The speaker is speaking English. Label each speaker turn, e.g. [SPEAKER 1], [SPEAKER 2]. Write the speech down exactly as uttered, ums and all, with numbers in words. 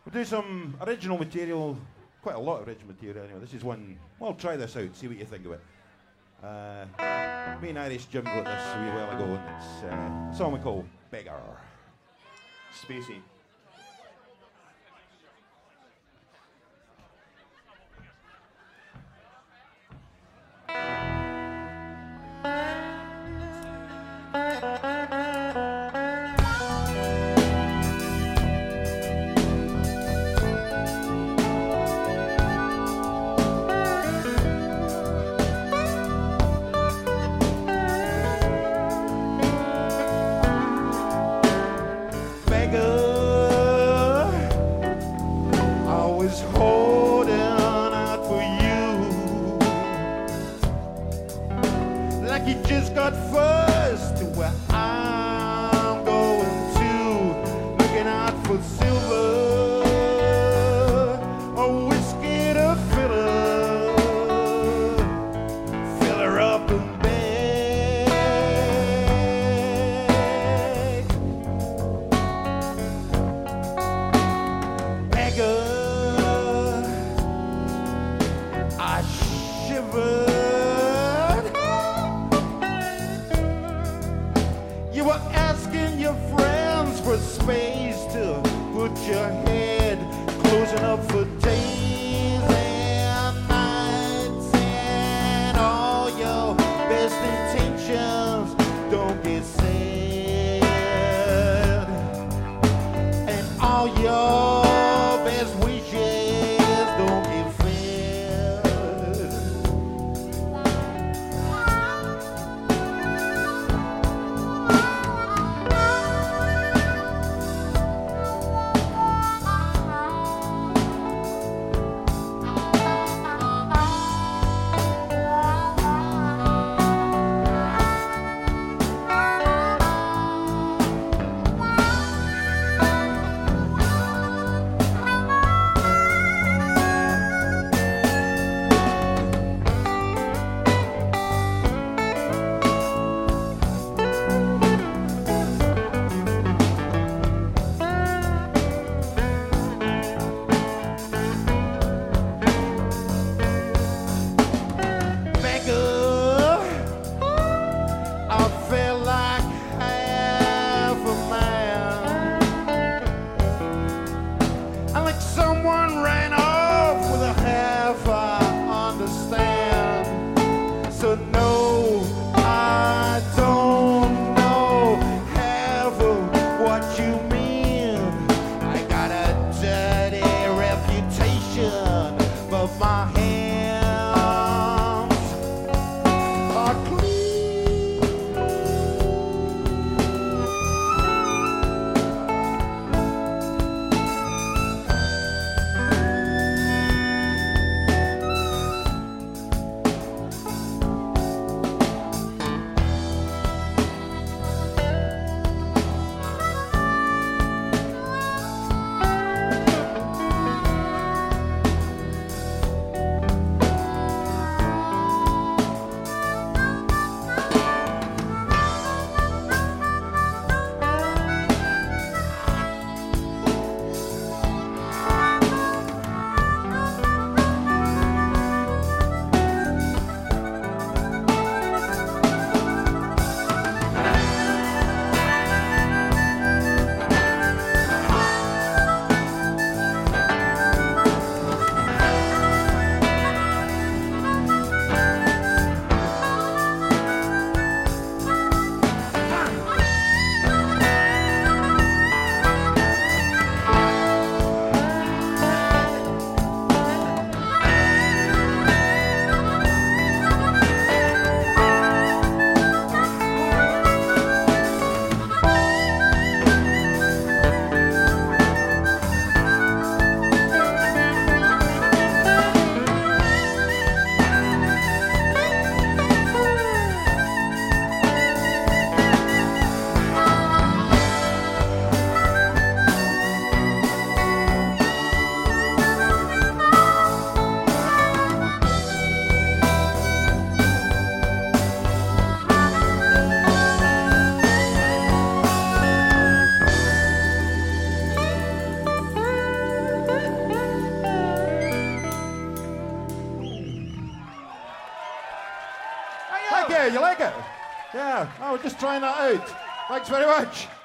[SPEAKER 1] We'll do some original material, quite a lot of original material anyway. This is one, well, try this out, see what you think of it. Uh, me and Irish Jim wrote this a wee while ago, and it's uh, a song we call Beggar. Spacey. you. You like it? Yeah. I was just trying that out. Thanks very much.